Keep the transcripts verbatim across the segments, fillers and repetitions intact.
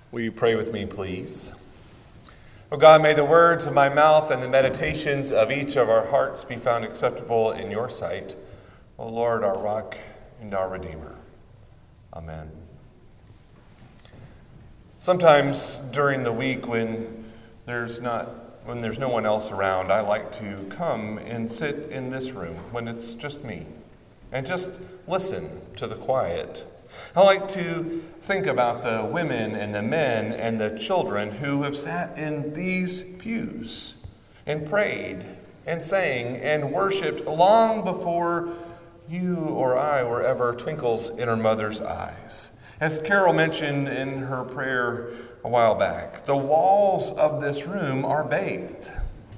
Will you pray with me, please? Oh God, may the words of my mouth and the meditations of each of our hearts be found acceptable in your sight, O Lord, our rock and our Redeemer. Amen. Sometimes during the week when there's not when there's no one else around, I like to come and sit in this room when it's just me and just listen to the quiet. I like to think about the women and the men and the children who have sat in these pews and prayed and sang and worshiped long before you or I were ever twinkles in our mother's eyes. As Carol mentioned in her prayer a while back, the walls of this room are bathed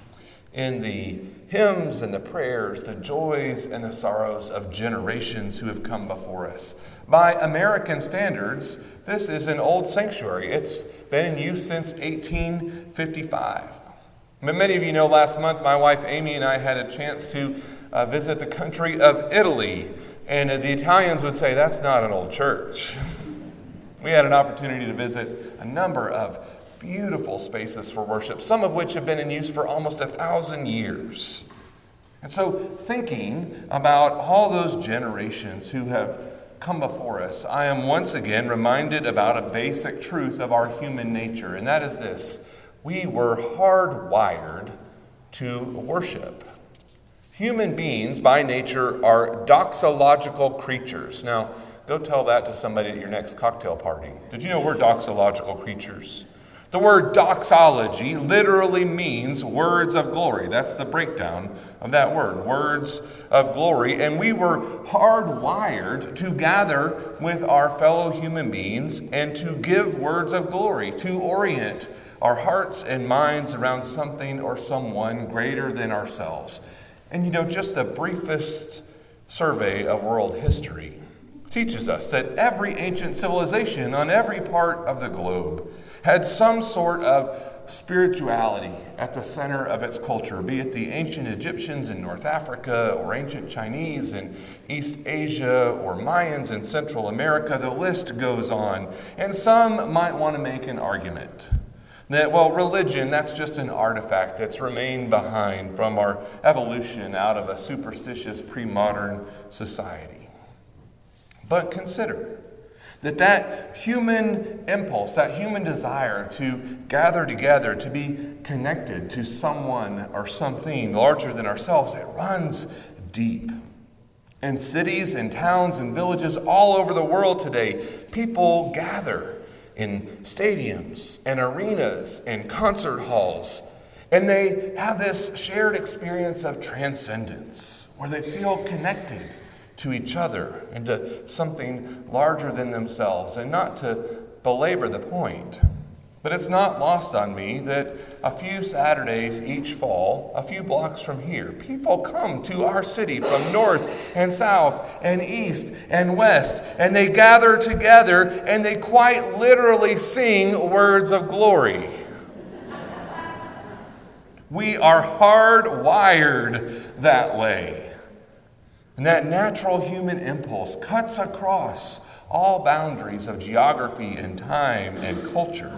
in the hymns and the prayers, the joys and the sorrows of generations who have come before us. By American standards, this is an old sanctuary. It's been in use since eighteen fifty-five. But many of you know last month my wife Amy and I had a chance to uh, visit the country of Italy. And uh, the Italians would say, that's not an old church. We had an opportunity to visit a number of beautiful spaces for worship, some of which have been in use for almost a thousand years. And so thinking about all those generations who have come before us, I am once again reminded about a basic truth of our human nature, and that is this: we were hardwired to worship. Human beings by nature are doxological creatures. Now, go tell that to somebody at your next cocktail party. Did you know we're doxological creatures? The word doxology literally means words of glory. That's the breakdown of that word, words of glory. And we were hardwired to gather with our fellow human beings and to give words of glory, to orient our hearts and minds around something or someone greater than ourselves. And you know, just the briefest survey of world history teaches us that every ancient civilization on every part of the globe had some sort of spirituality at the center of its culture, be it the ancient Egyptians in North Africa or ancient Chinese in East Asia or Mayans in Central America. The list goes on. And some might want to make an argument that, well, religion, that's just an artifact that's remained behind from our evolution out of a superstitious pre-modern society. But consider that that human impulse, that human desire to gather together, to be connected to someone or something larger than ourselves, it runs deep. In cities and towns and villages all over the world today, people gather in stadiums and arenas and concert halls, and they have this shared experience of transcendence where they feel connected to each other and to something larger than themselves. And not to belabor the point, but it's not lost on me that a few Saturdays each fall, a few blocks from here, people come to our city from north and south and east and west, and they gather together and they quite literally sing words of glory. We are hardwired that way. And that natural human impulse cuts across all boundaries of geography and time and culture.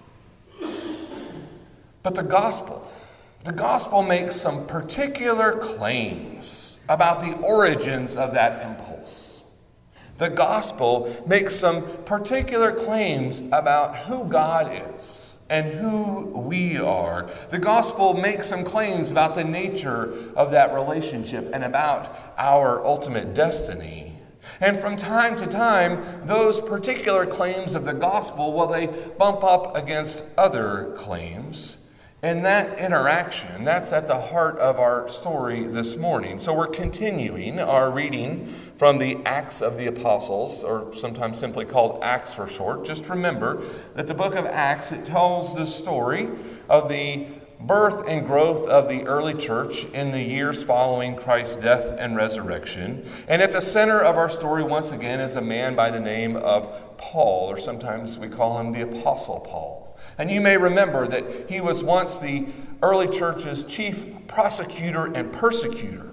But the gospel, the gospel makes some particular claims about the origins of that impulse. The gospel makes some particular claims about who God is and who we are. The gospel makes some claims about the nature of that relationship and about our ultimate destiny. And from time to time, those particular claims of the gospel, well, they bump up against other claims. And that interaction, that's at the heart of our story this morning. So we're continuing our reading from the Acts of the Apostles, or sometimes simply called Acts for short. Just remember that the book of Acts, it tells the story of the birth and growth of the early church in the years following Christ's death and resurrection. And at the center of our story, once again, is a man by the name of Paul, or sometimes we call him the Apostle Paul. And you may remember that he was once the early church's chief prosecutor and persecutor.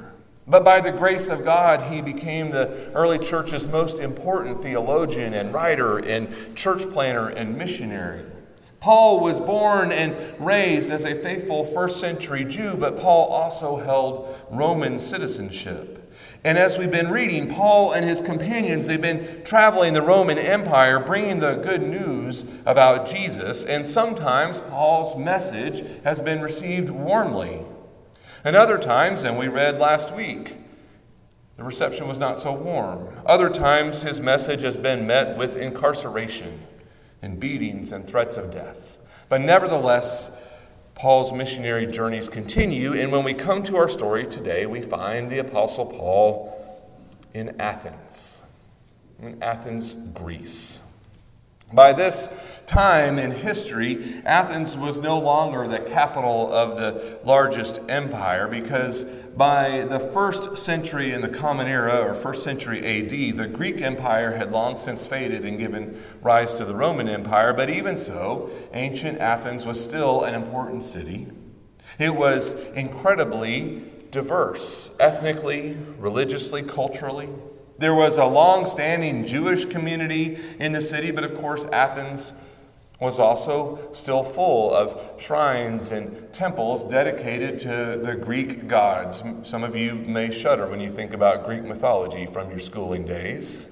But by the grace of God, he became the early church's most important theologian and writer and church planner and missionary. Paul was born and raised as a faithful first century Jew, but Paul also held Roman citizenship. And as we've been reading, Paul and his companions, they've been traveling the Roman Empire, bringing the good news about Jesus. And sometimes Paul's message has been received warmly. And other times, and we read last week, the reception was not so warm. Other times, his message has been met with incarceration and beatings and threats of death. But nevertheless, Paul's missionary journeys continue, and when we come to our story today, we find the Apostle Paul in Athens, in Athens, Greece. By this time in history, Athens was no longer the capital of the largest empire, because by the first century in the Common Era, or first century A D, the Greek Empire had long since faded and given rise to the Roman Empire. But even so, ancient Athens was still an important city. It was incredibly diverse, ethnically, religiously, culturally. There was a long-standing Jewish community in the city, but of course Athens was also still full of shrines and temples dedicated to the Greek gods. Some of you may shudder when you think about Greek mythology from your schooling days.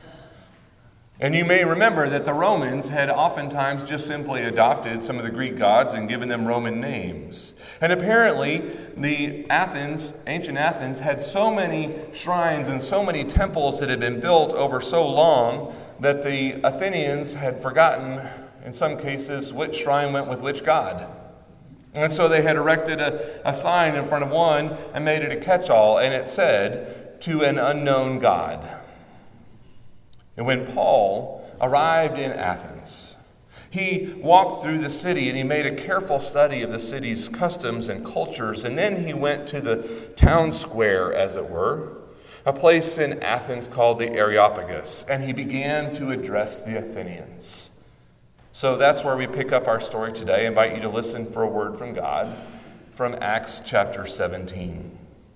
And you may remember that the Romans had oftentimes just simply adopted some of the Greek gods and given them Roman names. And apparently, the Athens, ancient Athens, had so many shrines and so many temples that had been built over so long that the Athenians had forgotten, in some cases, which shrine went with which god. And so they had erected a, a sign in front of one and made it a catch-all, and it said, "To an unknown god." And when Paul arrived in Athens, he walked through the city and he made a careful study of the city's customs and cultures. And then he went to the town square, as it were, a place in Athens called the Areopagus. And he began to address the Athenians. So that's where we pick up our story today. I invite you to listen for a word from God from Acts chapter seventeen.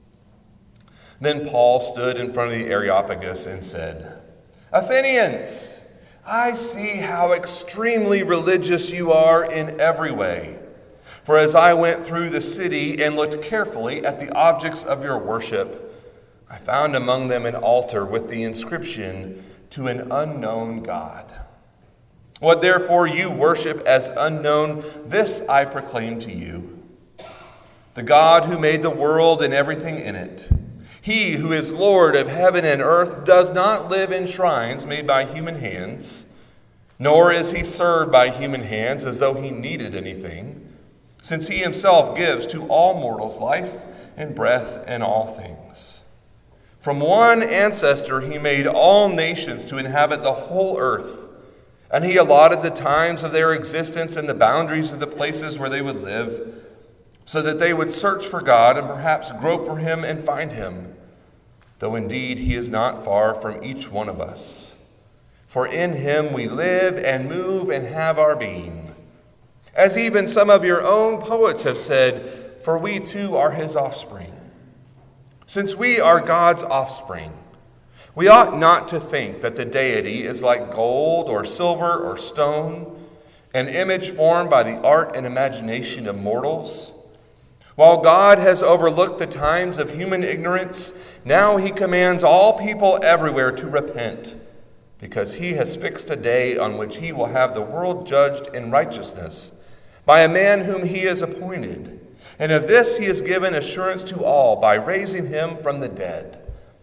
Then Paul stood in front of the Areopagus and said, "Athenians, I see how extremely religious you are in every way. For as I went through the city and looked carefully at the objects of your worship, I found among them an altar with the inscription, 'To an unknown God.' What therefore you worship as unknown, this I proclaim to you. The God who made the world and everything in it, He who is Lord of heaven and earth, does not live in shrines made by human hands, nor is he served by human hands as though he needed anything, since he himself gives to all mortals life and breath and all things. From one ancestor he made all nations to inhabit the whole earth, and he allotted the times of their existence and the boundaries of the places where they would live, so that they would search for God and perhaps grope for him and find him, though indeed he is not far from each one of us. For in him we live and move and have our being. As even some of your own poets have said, for we too are his offspring. Since we are God's offspring, we ought not to think that the deity is like gold or silver or stone, an image formed by the art and imagination of mortals. While God has overlooked the times of human ignorance, now he commands all people everywhere to repent, because he has fixed a day on which he will have the world judged in righteousness by a man whom he has appointed. And of this he has given assurance to all by raising him from the dead."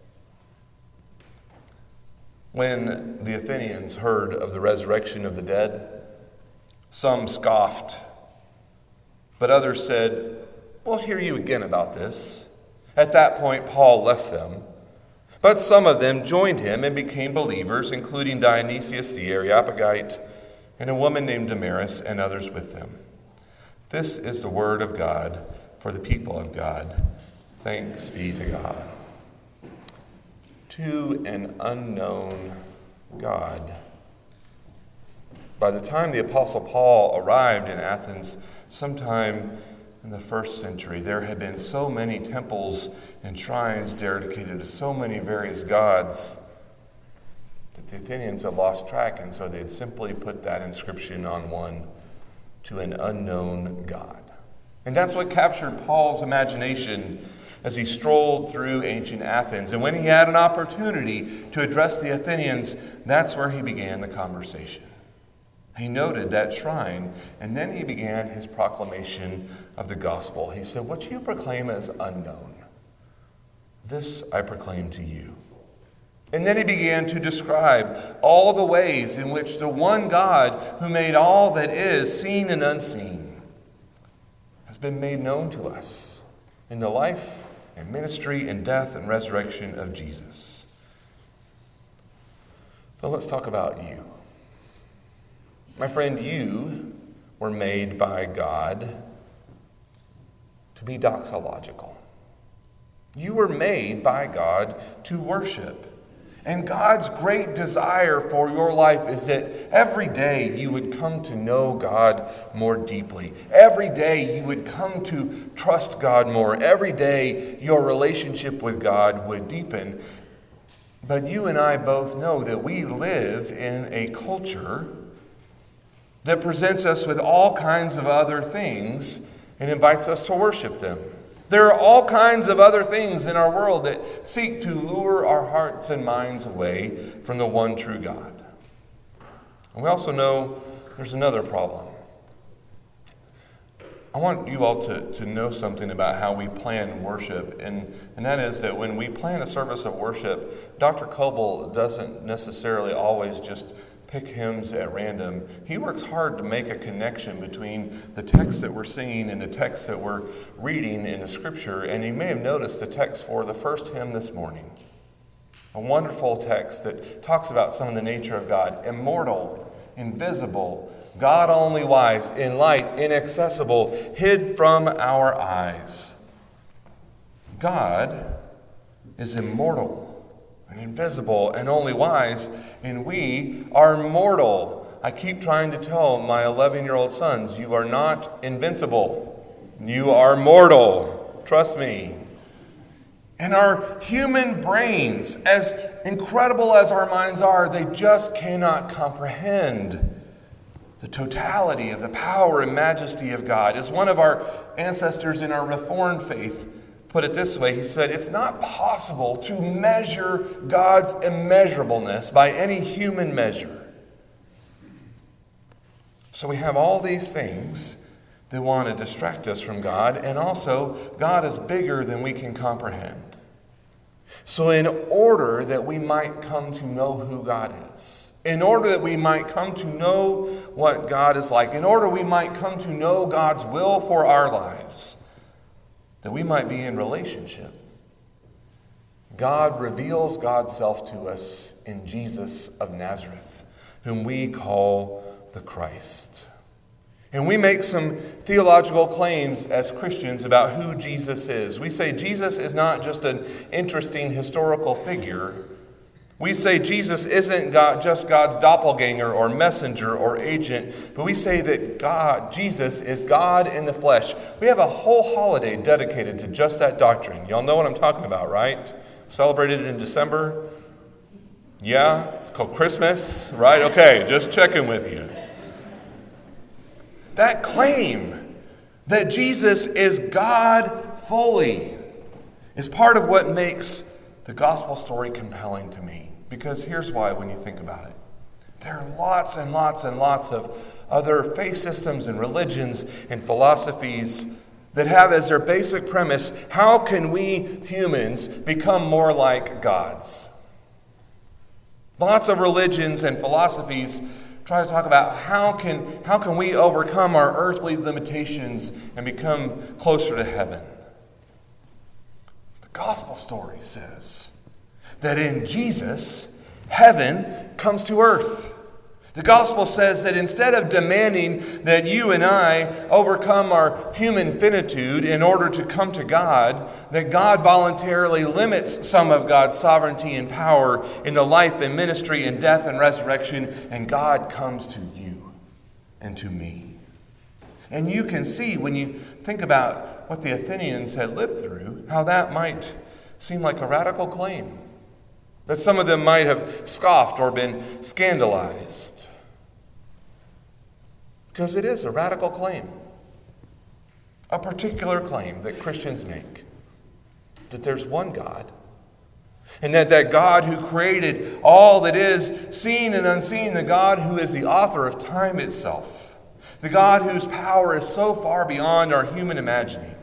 When the Athenians heard of the resurrection of the dead, some scoffed, but others said, "We'll hear you again about this." At that point, Paul left them. But some of them joined him and became believers, including Dionysius the Areopagite and a woman named Damaris and others with them. This is the word of God for the people of God. Thanks be to God. To an unknown God. By the time the Apostle Paul arrived in Athens, sometime in the first century, there had been so many temples and shrines dedicated to so many various gods that the Athenians had lost track, and so they'd simply put that inscription on one to an unknown god. And that's what captured Paul's imagination as he strolled through ancient Athens. And when he had an opportunity to address the Athenians, that's where he began the conversation. He noted that shrine, and then he began his proclamation of the gospel. He said, "What you proclaim as unknown, this I proclaim to you." And then he began to describe all the ways in which the one God who made all that is, seen and unseen, has been made known to us in the life and ministry and death and resurrection of Jesus. But let's talk about you. My friend, you were made by God to be doxological. You were made by God to worship. And God's great desire for your life is that every day you would come to know God more deeply. Every day you would come to trust God more. Every day your relationship with God would deepen. But you and I both know that we live in a culture that presents us with all kinds of other things and invites us to worship them. There are all kinds of other things in our world that seek to lure our hearts and minds away from the one true God. And we also know there's another problem. I want you all to, to know something about how we plan worship, and, and that is that when we plan a service of worship, Doctor Coble doesn't necessarily always just pick hymns at random. He works hard to make a connection between the text that we're singing and the text that we're reading in the Scripture. And you may have noticed the text for the first hymn this morning. A wonderful text that talks about some of the nature of God. Immortal, invisible, God only wise, in light, inaccessible, hid from our eyes. God is immortal and invisible and only wise, and we are mortal. I keep trying to tell my eleven-year-old sons, you are not invincible. You are mortal. Trust me. And our human brains, as incredible as our minds are, they just cannot comprehend the totality of the power and majesty of God. As one of our ancestors in our Reformed faith put it this way, he said, it's not possible to measure God's immeasurableness by any human measure. So we have all these things that want to distract us from God, and also God is bigger than we can comprehend. So in order that we might come to know who God is, in order that we might come to know what God is like, in order we might come to know God's will for our lives, that we might be in relationship, God reveals God's self to us in Jesus of Nazareth, whom we call the Christ. And we make some theological claims as Christians about who Jesus is. We say Jesus is not just an interesting historical figure. We say Jesus isn't God, just God's doppelganger or messenger or agent, but we say that God, Jesus, is God in the flesh. We have a whole holiday dedicated to just that doctrine. Y'all know what I'm talking about, right? Celebrated in December? Yeah? It's called Christmas, right? Okay, just checking with you. That claim that Jesus is God fully is part of what makes the gospel story compelling to me. Because here's why when you think about it. There are lots and lots and lots of other faith systems and religions and philosophies that have as their basic premise, how can we humans become more like gods? Lots of religions and philosophies try to talk about how can, how can we overcome our earthly limitations and become closer to heaven. The gospel story says that in Jesus, heaven comes to earth. The gospel says that instead of demanding that you and I overcome our human finitude in order to come to God, that God voluntarily limits some of God's sovereignty and power in the life and ministry and death and resurrection, and God comes to you and to me. And you can see when you think about what the Athenians had lived through, how that might seem like a radical claim. That some of them might have scoffed or been scandalized. Because it is a radical claim. A particular claim that Christians make. That there's one God. And that that God who created all that is seen and unseen, the God who is the author of time itself, the God whose power is so far beyond our human imagining,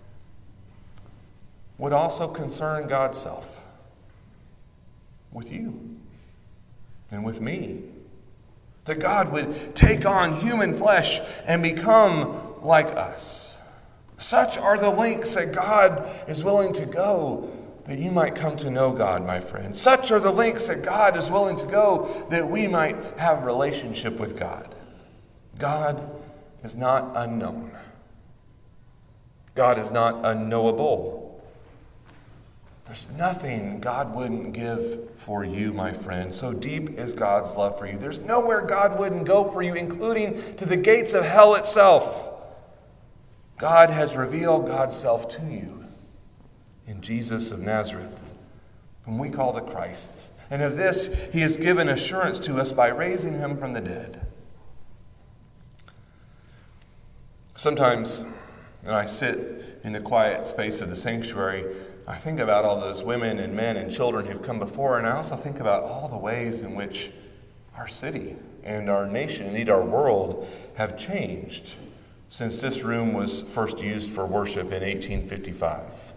would also concern God's self with you and with me. That God would take on human flesh and become like us. Such are the lengths that God is willing to go that you might come to know God, my friend. Such are the lengths that God is willing to go that we might have relationship with God. God is not unknown. God is not unknowable. There's nothing God wouldn't give for you, my friend. So deep is God's love for you. There's nowhere God wouldn't go for you, including to the gates of hell itself. God has revealed God's self to you in Jesus of Nazareth, whom we call the Christ. And of this he has given assurance to us by raising him from the dead. Sometimes, when I sit in the quiet space of the sanctuary, I think about all those women and men and children who've come before, and I also think about all the ways in which our city and our nation, indeed our world, have changed since this room was first used for worship in eighteen fifty-five.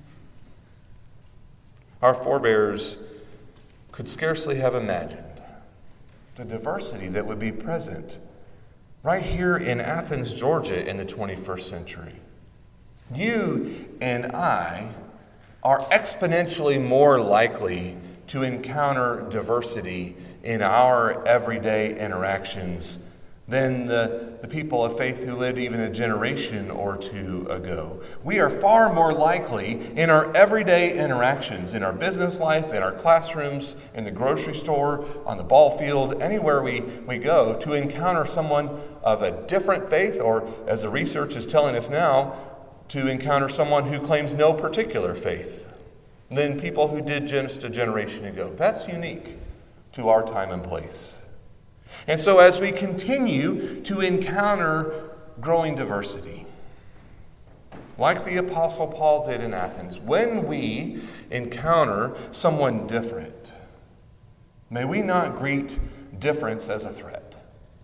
Our forebears could scarcely have imagined the diversity that would be present right here in Athens, Georgia in the twenty-first century. You and I are exponentially more likely to encounter diversity in our everyday interactions than the, the people of faith who lived even a generation or two ago. We are far more likely in our everyday interactions, in our business life, in our classrooms, in the grocery store, on the ball field, anywhere we, we go, to encounter someone of a different faith, or as the research is telling us now, to encounter someone who claims no particular faith than people who did just a generation ago. That's unique to our time and place. And so as we continue to encounter growing diversity, like the Apostle Paul did in Athens, when we encounter someone different, may we not greet difference as a threat.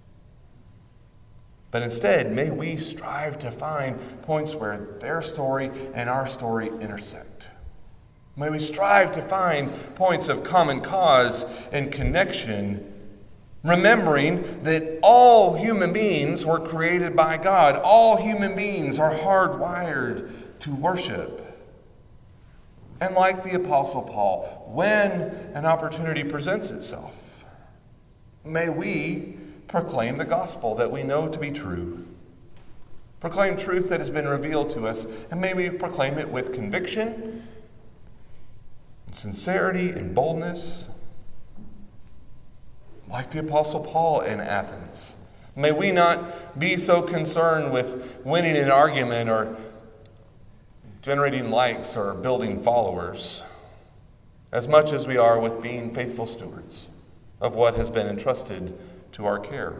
But instead, may we strive to find points where their story and our story intersect. May we strive to find points of common cause and connection, remembering that all human beings were created by God. All human beings are hardwired to worship. And like the Apostle Paul, when an opportunity presents itself, may we proclaim the gospel that we know to be true. Proclaim truth that has been revealed to us, and may we proclaim it with conviction, sincerity, and boldness, like the Apostle Paul in Athens. May we not be so concerned with winning an argument or generating likes or building followers as much as we are with being faithful stewards of what has been entrusted to our care.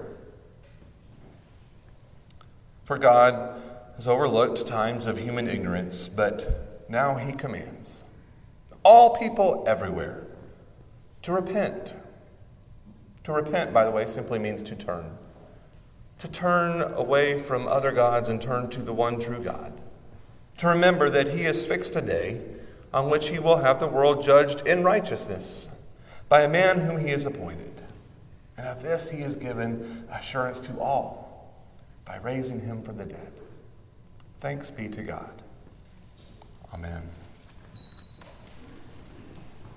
For God has overlooked times of human ignorance, but now he commands all people everywhere to repent. To repent, by the way, simply means to turn. To turn away from other gods and turn to the one true God. To remember that he has fixed a day on which he will have the world judged in righteousness by a man whom he has appointed. And of this he has given assurance to all by raising him from the dead. Thanks be to God. Amen.